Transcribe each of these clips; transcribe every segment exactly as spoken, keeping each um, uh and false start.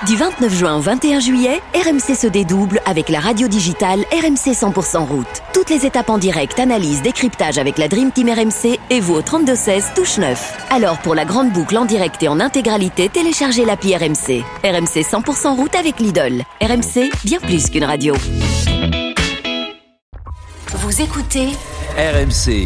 Du vingt-neuf juin au vingt et un juillet, R M C se dédouble avec la radio digitale R M C cent pour cent route. Toutes les étapes en direct, analyse, décryptage avec la Dream Team R M C et vous au trente-deux seize, touche neuf. Alors pour la grande boucle en direct et en intégralité, téléchargez l'appli R M C. R M C cent pour cent route avec Lidl. R M C, bien plus qu'une radio. Vous écoutez R M C.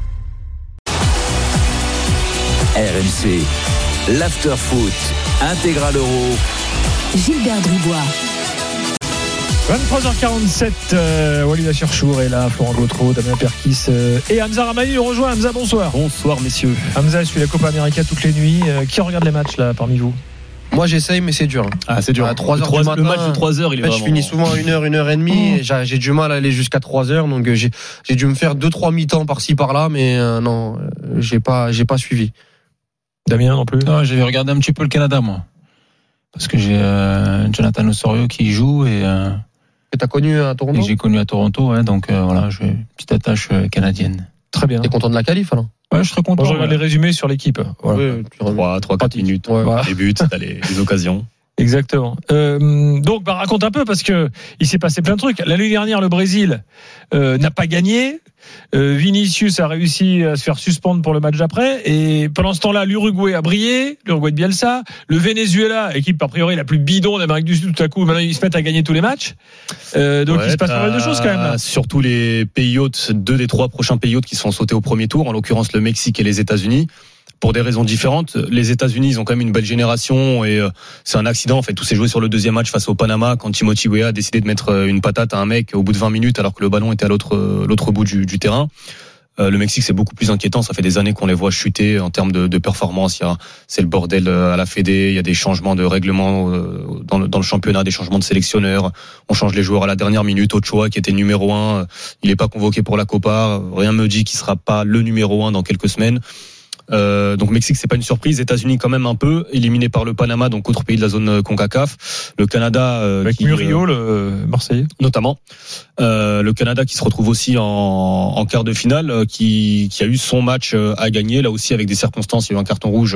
R M C, l'after-foot, intégral euro. Gilbert Drubois. vingt-trois heures quarante-sept, euh, Walid Acharchour est là, Florent Gautreau, Damien Perkis euh, et Hamza Ramani nous rejoint. Hamza, bonsoir. Bonsoir messieurs. Hamza suit la Copa América toutes les nuits. Euh, qui regarde les matchs là parmi vous? Moi j'essaye mais c'est dur. Ah c'est dur. À trois heures trois, du matin, le match de trois heures il est en fait, vraiment... je finis souvent à une heure, une heure et demie. Et j'ai, j'ai du mal à aller jusqu'à trois heures, donc j'ai, j'ai dû me faire deux trois mi-temps par-ci par-là, mais euh, non, euh, j'ai pas, j'ai pas suivi. Damien non plus. Non, j'ai regardé un petit peu le Canada moi, parce que j'ai euh, Jonathan Osorio qui y joue et euh, que t'as connu à Toronto. Et j'ai connu à Toronto, ouais, donc euh, voilà, j'ai une petite attache euh, canadienne. Très bien. T'es content de la qualif alors? Ouais, je serais content. Moi, je regarde les résumés sur l'équipe. Voilà. Oui, trois, trois, quatre minutes. Ouais. Voilà. Les buts, t'as les, les occasions. Exactement. Euh, donc, bah, raconte un peu parce que il s'est passé plein de trucs. L'année dernière, le Brésil euh, n'a pas gagné. Euh, Vinicius a réussi à se faire suspendre pour le match d'après. Et pendant ce temps-là, l'Uruguay a brillé, l'Uruguay de Bielsa. Le Venezuela, équipe a priori la plus bidon d'Amérique du Sud, tout à coup, maintenant ils se mettent à gagner tous les matchs. Euh, donc, ouais, il se passe pas mal de choses quand même là. Surtout les pays hôtes, deux des trois prochains pays hôtes qui sont sautés au premier tour, en l'occurrence le Mexique et les États-Unis. Pour des raisons différentes. Les États-Unis, ils ont quand même une belle génération et euh, c'est un accident. En fait, tout s'est joué sur le deuxième match face au Panama quand Timothy Weah a décidé de mettre une patate à un mec au bout de vingt minutes alors que le ballon était à l'autre, l'autre bout du, du terrain. Euh, le Mexique, c'est beaucoup plus inquiétant. Ça fait des années qu'on les voit chuter en termes de, de performance. Il y a, c'est le bordel à la Fédé. Il y a des changements de règlement euh, dans, le, dans le championnat, des changements de sélectionneurs. On change les joueurs à la dernière minute. Ochoa, qui était numéro un, il n'est pas convoqué pour la Copa. Rien me dit qu'il sera pas le numéro un dans quelques semaines. Euh, donc Mexique, c'est pas une surprise. États-Unis quand même un peu, éliminé par le Panama, donc autre pays de la zone CONCACAF. Le Canada euh, avec qui, Murillo, euh, le Marseillais notamment. Euh, le Canada qui se retrouve aussi en, en quart de finale, euh, qui, qui a eu son match à gagner là aussi avec des circonstances. Il y a eu un carton rouge.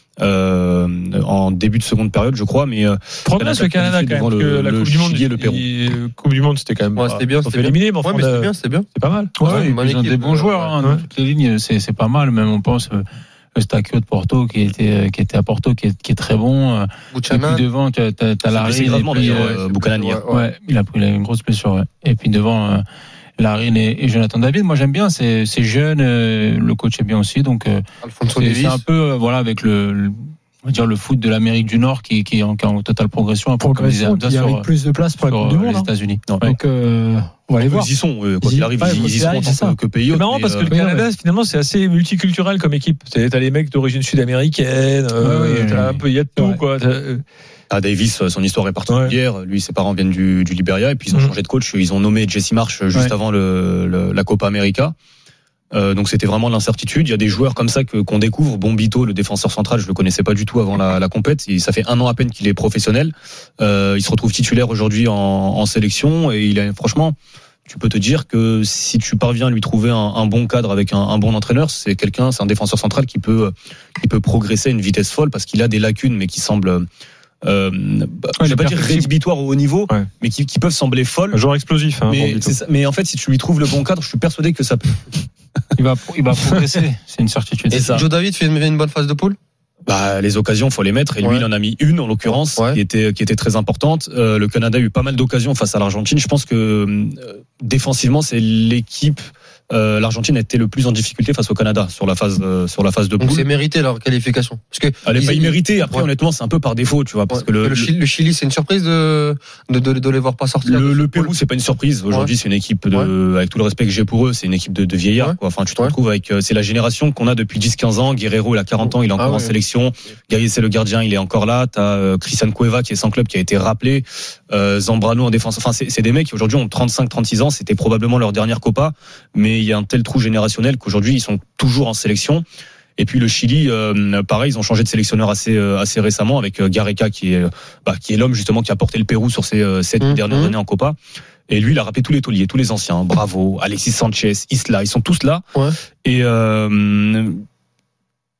Euh, en début de seconde période, je crois, mais euh, progresse le Canada quand même. Le, la le Coupe du Monde, et le Pérou. La Coupe du Monde, c'était quand même. Ouais, c'était bien, c'était éliminé, mais, ouais, mais c'était bien, c'était bien. C'est pas mal. Ouais, ouais, ouais, ils ont des bons joueurs hein, ouais. dans toutes les lignes. C'est, c'est pas mal. Même on pense euh, le Stakio de Porto qui était qui était à Porto, qui est, qui est très bon. Buchanan. Et puis devant, t'as, t'as, t'as Larry. Gravement d'ailleurs, euh, Buchanan. Ouais, ouais. ouais, il a pris une grosse blessure. Ouais. Et puis devant. Euh, Larine et, et Jonathan David, moi j'aime bien, c'est, c'est jeune, euh, le coach est bien aussi, donc euh, c'est, c'est un peu euh, voilà avec le, le on va dire le foot de l'Amérique du Nord qui, qui est en, en totale progression, un progression qui sur, avec plus de place pour la Coupe du Monde, les États-Unis. Hein. Donc euh, on va aller voir. Ils y sont, euh, quoi qu'il arrive, ouais, ils, ils y sont en tant que, que pays. C'est marrant parce que le Canada, finalement, c'est assez multiculturel comme équipe. T'as les mecs d'origine sud-américaine, euh, ouais, ouais, t'as un peu, il y a de tout, quoi. Ah, Davis, son histoire est particulière. Ouais. Lui, ses parents viennent du, du Libéria et puis ils ont mmh. changé de coach. Ils ont nommé Jesse Marsh juste ouais. avant le, le, la Copa América. Euh, donc c'était vraiment l'incertitude. Il y a des joueurs comme ça que, qu'on découvre. Bombito, le défenseur central, je le connaissais pas du tout avant la, la compète. Et ça fait un an à peine qu'il est professionnel. Euh, il se retrouve titulaire aujourd'hui en, en sélection et il a franchement. Tu peux te dire que si tu parviens à lui trouver un, un bon cadre avec un, un bon entraîneur, c'est quelqu'un, c'est un défenseur central qui peut, qui peut progresser à une vitesse folle parce qu'il a des lacunes, mais qui semblent Euh, bah, ouais, je vais pas dire rédhibitoires au haut niveau, ouais. mais qui, qui peuvent sembler folles. Un joueur explosif. Hein, mais, c'est ça, mais en fait, si tu lui trouves le bon cadre, je suis persuadé que ça peut. il va, il va progresser. C'est une certitude. Et ça. Joe David fait une, une bonne phase de poule. Bah, les occasions, faut les mettre. Et lui, ouais. il en a mis une en l'occurrence, ouais. qui était qui était très importante. Euh, le Canada a eu pas mal d'occasions face à l'Argentine. Je pense que euh, défensivement, c'est l'équipe. Euh, L'Argentine a été le plus en difficulté face au Canada sur la phase euh, sur la phase de poule. Donc c'est mérité leur qualification. Parce que elle est pas imméritée. Après, ouais. honnêtement, c'est un peu par défaut, tu vois, parce ouais. que le, le, Chili, le Chili, c'est une surprise de de de, de les voir pas sortir. Le, le Pérou, c'est pas une surprise. Aujourd'hui, ouais. c'est une équipe de, ouais. avec tout le respect que j'ai pour eux, c'est une équipe de, de vieillards. Ouais. Quoi. Enfin, tu te ouais. retrouves avec, c'est la génération qu'on a depuis dix quinze ans. Guerrero, il a quarante ans, il est encore ah, en ouais. sélection. Gaïa, c'est le gardien, il est encore là. T'as euh, Christian Cueva qui est sans club, qui a été rappelé. Euh, Zambrano en défense. Enfin, c'est, c'est des mecs qui aujourd'hui ont trente-cinq trente-six ans. C'était probablement leur dernière Copa, mais il y a un tel trou générationnel qu'aujourd'hui ils sont toujours en sélection. Et puis le Chili, euh, pareil, ils ont changé de sélectionneur assez euh, assez récemment avec euh, Gareca qui est bah, qui est l'homme justement qui a porté le Pérou sur ces euh, sept mmh, dernières mmh. années en Copa. Et lui, il a rappelé tous les tauliers, tous les anciens. Bravo, Alexis Sanchez, Isla, ils sont tous là. Ouais. Et euh,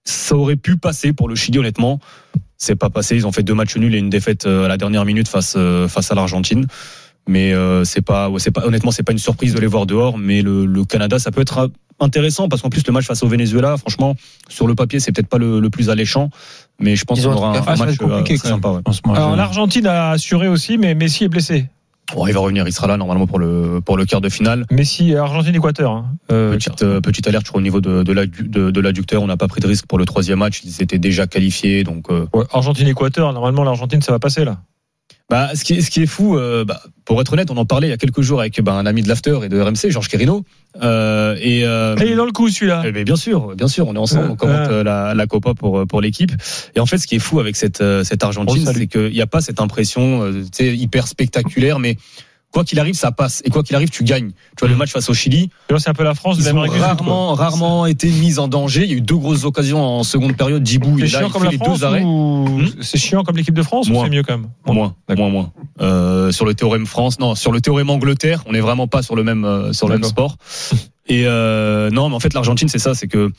ça aurait pu passer pour le Chili, honnêtement. C'est pas passé. Ils ont fait deux matchs nuls et une défaite à la dernière minute face face à l'Argentine. Mais euh, c'est pas, c'est pas, honnêtement, c'est pas une surprise de les voir dehors. Mais le, le Canada, ça peut être intéressant parce qu'en plus le match face au Venezuela, franchement, sur le papier, c'est peut-être pas le, le plus alléchant. Mais je pense qu'on aura un, un match compliqué, euh, sympa. Ouais. Alors l'Argentine a assuré aussi, mais Messi est blessé. Bon, il va revenir, il sera là normalement pour le pour le quart de finale. Messi, Argentine-Équateur. Hein. Euh, petite euh, petite alerte, je crois, au niveau de de, la, de, de l'adducteur, on n'a pas pris de risque pour le troisième match. Ils étaient déjà qualifiés, donc. Euh... Ouais, Argentine-Équateur, normalement l'Argentine, ça va passer là. Bah, ce qui est, ce qui est fou, euh, bah, pour être honnête, on en parlait il y a quelques jours avec bah, un ami de l'After et de R M C, Georges Querino. Euh, et, euh, et il est dans le coup celui-là. Eh bien, bien sûr, bien sûr, on est ensemble, on commente euh, la, la Copa pour pour l'équipe. Et en fait, ce qui est fou avec cette cette Argentine, oh, c'est qu'il n'y a pas cette impression, euh, tu sais, hyper spectaculaire, mais quoi qu'il arrive, ça passe. Et quoi qu'il arrive, tu gagnes. Tu vois, mmh. le match face au Chili. C'est un peu la France de l'Amérique du Sud. Rarement, rarement été mis en danger. Il y a eu deux grosses occasions en seconde période. Djibou, il, là, il fait les deux arrêts. Ou... Mmh. C'est chiant comme l'équipe de France moins. Ou c'est mieux quand même? Moins, moins, moins. Euh, sur le théorème France, non, sur le théorème Angleterre, on n'est vraiment pas sur le même, euh, sur le même sport. Et euh, non, mais en fait, l'Argentine, c'est ça, c'est que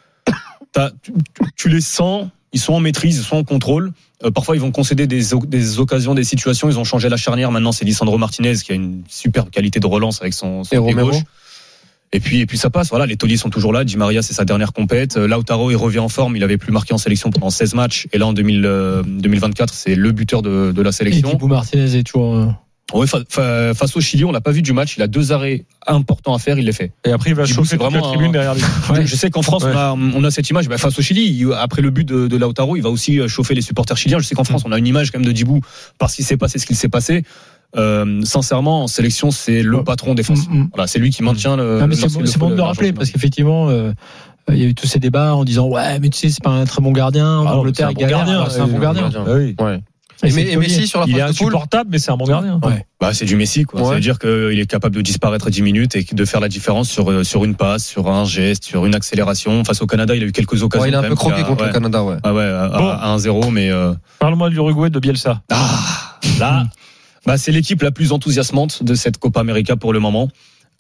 t'as, tu, tu les sens. Ils sont en maîtrise, ils sont en contrôle. Euh, parfois, ils vont concéder des, des occasions, des situations. Ils ont changé la charnière. Maintenant, c'est Lisandro Martinez qui a une superbe qualité de relance avec son, son pied gauche. Et puis, et puis ça passe. Voilà, les tauliers sont toujours là. Di Maria, c'est sa dernière compète. Lautaro, il revient en forme. Il avait plus marqué en sélection pendant seize matchs. Et là, en deux mille vingt-quatre, c'est le buteur de, de la sélection. Et Dibu Martinez est toujours. Euh... Oui, fa- fa- face au Chili, on l'a pas vu du match. Il a deux arrêts importants à faire, il les fait. Et après, il va chauffer toute la tribune derrière lui. Ouais. Je sais qu'en France, ouais. on, a, on a cette image. Bah, face au Chili, après le but de, de Lautaro, il va aussi chauffer les supporters chiliens. Je sais qu'en France, on a une image quand même de Djibou parce qu'il s'est passé ce qu'il s'est passé. Euh, sincèrement, en sélection, c'est le patron défensif. Mm-hmm. Voilà, c'est lui qui maintient le. Non, mais c'est, bon, c'est bon de le rappeler parce qu'effectivement. Euh... Il y a eu tous ces débats en disant ouais mais tu sais c'est pas un très bon gardien en ah, Angleterre c'est un bon gardien, c'est un bon gardien. Ah oui. Ouais. Et, et Messi sur la il phase est de poule, insupportable mais c'est un bon gardien. Ouais. Bah c'est du Messi quoi. Ouais. Ça veut dire qu'il est capable de disparaître à dix minutes et de faire la différence sur sur une passe, sur un geste, sur une accélération. Face au Canada, il a eu quelques occasions. Ouais, il a un peu croqué contre ouais. le Canada ouais. Ah ouais à, bon. à un zéro mais. Euh... Parle-moi de l'Uruguay de Bielsa. Ah là, bah c'est l'équipe la plus enthousiasmante de cette Copa América pour le moment.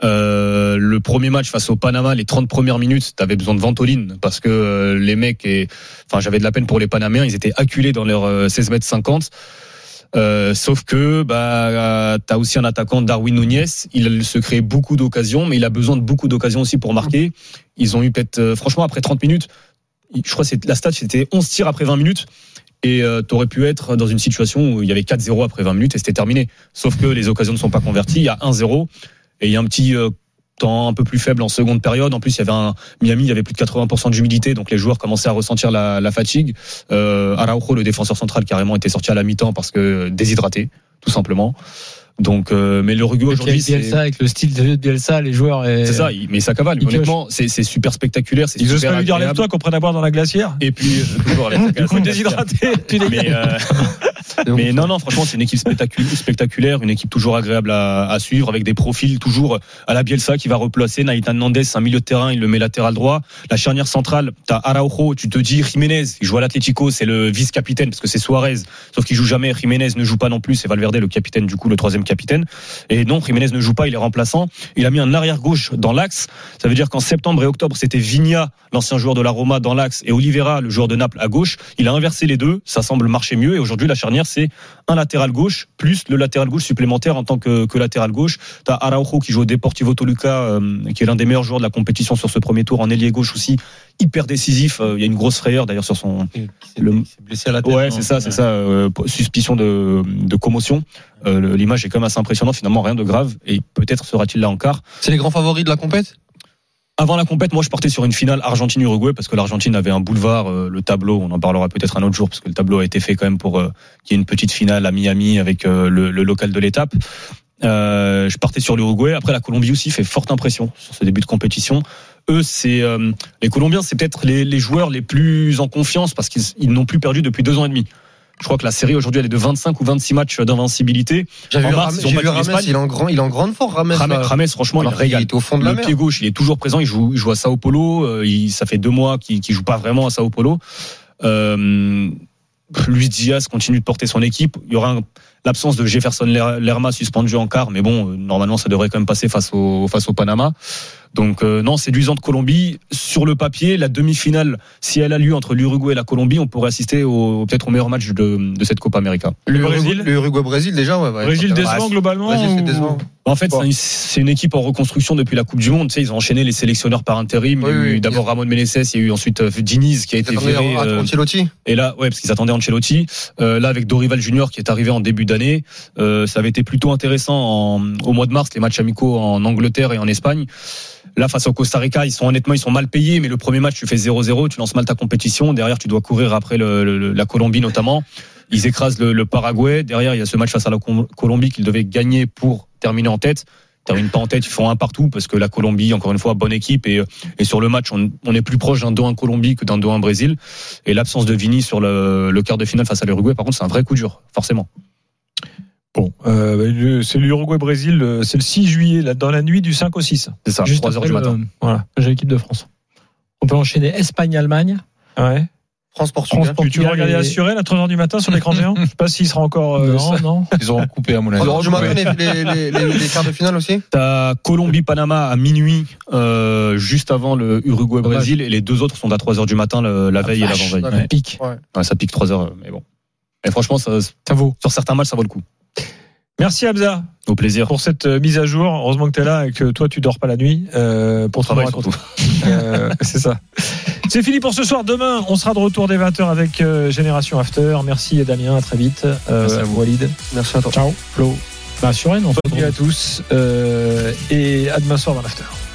Euh, le premier match face au Panama, les trente premières minutes, t'avais besoin de ventoline parce que euh, les mecs, et, enfin j'avais de la peine pour les Panaméens, ils étaient acculés dans leurs euh, seize mètres cinquante. Euh, sauf que bah t'as aussi un attaquant, Darwin Núñez, il se crée beaucoup d'occasions, mais il a besoin de beaucoup d'occasions aussi pour marquer. Ils ont eu peut-être, euh, franchement après trente minutes, je crois que c'est, la stat c'était onze tirs après vingt minutes. Et euh, t'aurais pu être dans une situation où il y avait quatre zéro après vingt minutes et c'était terminé. Sauf que les occasions ne sont pas converties, il y a un zéro. Et il y a un petit euh, temps un peu plus faible en seconde période. En plus, il y avait un Miami, il y avait plus de quatre-vingts pour cent d'humidité, donc les joueurs commençaient à ressentir la, la fatigue. Euh, Araujo, le défenseur central, carrément était sorti à la mi-temps parce que déshydraté, tout simplement. Donc, euh, mais le Uruguay aujourd'hui, c'est Bielsa avec le style de Bielsa, les joueurs. Et... C'est ça, mais ça cavale. Honnêtement, c'est, c'est super spectaculaire. C'est il super veut pas lui dire agréable. lève-toi qu'on prenne à boire dans la glacière. Et puis toujours du coup déshydraté. Tu mais, euh, mais non, non, franchement, c'est une équipe spectaculaire, spectaculaire, une équipe toujours agréable à, à suivre, avec des profils toujours à la Bielsa qui va replacer. Naïtan Nandez, un milieu de terrain, il le met latéral droit. La charnière centrale, t'as Araujo, tu te dis Jiménez, il joue à l'Atlético, c'est le vice-capitaine parce que c'est Suarez, sauf qu'il joue jamais. Jiménez ne joue pas non plus, c'est Valverde le capitaine du coup, le troisième capitaine. Et non, Jiménez ne joue pas, il est remplaçant. Il a mis un arrière gauche dans l'axe. Ça veut dire qu'en septembre et octobre, c'était Vigna, l'ancien joueur de la Roma, dans l'axe, et Oliveira, le joueur de Naples, à gauche. Il a inversé les deux. Ça semble marcher mieux. Et aujourd'hui, la charnière, c'est un latéral gauche plus le latéral gauche supplémentaire en tant que, que latéral gauche. T'as Araujo qui joue au Deportivo Toluca, euh, qui est l'un des meilleurs joueurs de la compétition sur ce premier tour, en ailier gauche aussi, hyper décisif. Euh, il y a une grosse frayeur d'ailleurs sur son. Il s'est, le... blessé à la tête. Ouais, c'est ça, c'est ça. Euh, suspicion de, de commotion. Euh, l'image est quand même assez impressionnante, finalement rien de grave, et peut-être sera-t-il là en quart. C'est les grands favoris de la compète ? Avant la compète, moi je partais sur une finale Argentine-Uruguay parce que l'Argentine avait un boulevard, euh, le tableau, on en parlera peut-être un autre jour parce que le tableau a été fait quand même pour euh, qu'il y ait une petite finale à Miami avec euh, le, le local de l'étape. Euh, je partais sur l'Uruguay. Après, la Colombie aussi fait forte impression sur ce début de compétition. Eux, c'est euh, les Colombiens, c'est peut-être les, les joueurs les plus en confiance parce qu'ils ils n'ont plus perdu depuis deux ans et demi. Je crois que la série aujourd'hui elle est de vingt-cinq ou vingt-six matchs d'invincibilité. J'ai vu Rames, j'ai vu Rames, il est en grand, il est en grande forme. Rames, Rames, Rames franchement, alors il régale. Il est au fond de la le mer. Pied gauche, il est toujours présent. Il joue, il joue à Sao Paulo. Il, ça fait deux mois qu'il, qu'il joue pas vraiment à Sao Paulo. Euh, Luis Diaz continue de porter son équipe. Il y aura un, l'absence de Jefferson Lerma suspendu en quart, mais bon, normalement ça devrait quand même passer face au face au Panama. Donc euh, non, séduisante Colombie. Sur le papier, la demi-finale, si elle a lieu entre l'Uruguay et la Colombie, on pourrait assister au, peut-être au meilleur match de, de cette Copa América. Le Brésil, le Uruguay-Brésil déjà, ouais. ouais Brésil décevant globalement. Brésil, c'est décevant. En fait, bon. c'est une équipe en reconstruction depuis la Coupe du Monde. Tu sais, ils ont enchaîné les sélectionneurs par intérim. Oui, il y a eu oui, d'abord Ramon Meneses, il y a eu ensuite Diniz qui a été viré. Euh, Ancelotti. Et là, ouais, parce qu'ils attendaient Ancelotti. Euh, là, avec Dorival Junior qui est arrivé en début d'année, euh, ça avait été plutôt intéressant en, au mois de mars, les matchs amicaux en Angleterre et en Espagne. Là, face au Costa Rica, ils sont honnêtement, ils sont mal payés, mais le premier match, tu fais zéro zéro, tu lances mal ta compétition. Derrière, tu dois courir après le, le, la Colombie notamment. Ils écrasent le, le Paraguay. Derrière, il y a ce match face à la Colombie qu'ils devaient gagner pour terminer en tête. Termine pas en tête, ils font un partout parce que la Colombie, encore une fois, bonne équipe et, et sur le match, on, on est plus proche d'un deux un Colombie que d'un deux un Brésil. Et l'absence de Vini sur le, le quart de finale face à l'Uruguay, par contre, c'est un vrai coup dur, forcément. Bon, euh, c'est l'Uruguay-Brésil, c'est le six juillet, là, dans la nuit du cinq au six. C'est ça, juste trois heures du matin. Le, voilà, j'ai l'équipe de France. On peut enchaîner Espagne-Allemagne. Ouais. France-Portugal. France, tu vas regarder la Surelle à trois heures du matin sur l'écran géant? Je sais pas s'il sera encore. Euh, non, non. Ils auront coupé à mon avis. trois heures du matin, les, les, les, les quarts de finale aussi? T'as Colombie-Panama à minuit, euh, juste avant le Uruguay-Brésil, et les deux autres sont à trois heures du matin, le, la veille ah, et l'avant-veille. Ça pique. Ouais. Ouais, ça pique trois heures, mais bon. Et franchement, ça, ça vaut. Sur certains matchs, ça vaut le coup. Merci Hamza. Au plaisir. Pour cette euh, mise à jour. Heureusement que tu es là et que toi, tu dors pas la nuit euh, pour travailler surtout. Euh, c'est ça. C'est fini pour ce soir. Demain, on sera de retour dès vingt heures avec euh, Génération After. Merci Damien, à très vite. Euh, Merci à vous. Walid. Merci à toi. Ciao. Flo. Bah, sur Rennes, on Bonne nuit à tous euh, et à demain soir dans l'After.